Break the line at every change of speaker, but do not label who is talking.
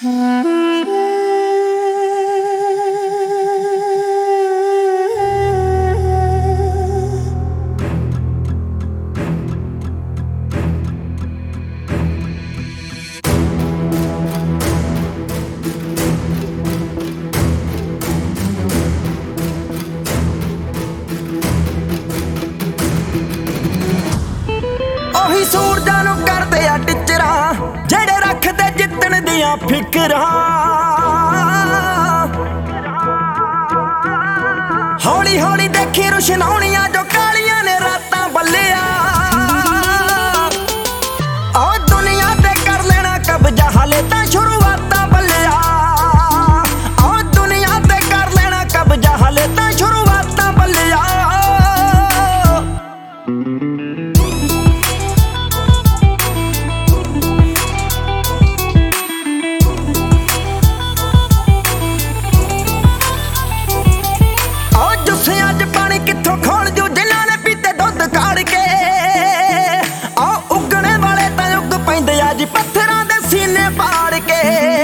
ਸੂਰਜਾਂ ਨੂੰ ਕਰਦੇ ਆ ਟਿਚਰਾਂ ਜਿਹੜੇ ਰੱਖਦੇ ਜਿੱਤਣ ਦੀਆਂ ਫਿਕਰਾਂ। ਹੌਲੀ ਹੌਲੀ ਦੇਖੀ ਰੁਸ਼ਨਾਉਣੀਆਂ ਜੋ ਕਾਲੀਆਂ ਨੇ ਰਾਤਾਂ ਬੱਲਿਆ। ਆ ਦੁਨੀਆ ਤੇ ਕਰ ਲੈਣਾ ਕਬਜ਼ਾ ਹਾਲੇ ਤਾਂ ਸ਼ੁਰੂਆਤਾਂ ਬੱਲਿਆ। ਆ ਦੁਨੀਆ ਤੇ ਕਰ ਲੈਣਾ ਕਬਜ਼ਾ ਹਾਲੇ ਤਾਂ ਸ਼ੁਰੂਆਤਾਂ ਬੱਲਿਆ। ਕਿੱਥੋਂ ਖੋਲ ਜੂ ਜਿਨ੍ਹਾਂ ਨੇ ਪੀਤੇ ਦੁੱਧ ਕਾੜ ਕੇ। ਆ ਉੱਗਣੇ ਵਾਲੇ ਤਾਂ ਉੱਗ ਪੈਂਦੇ ਆ ਜੀ ਪੱਥਰਾਂ ਦੇ ਸੀਨੇ ਪਾੜ ਕੇ।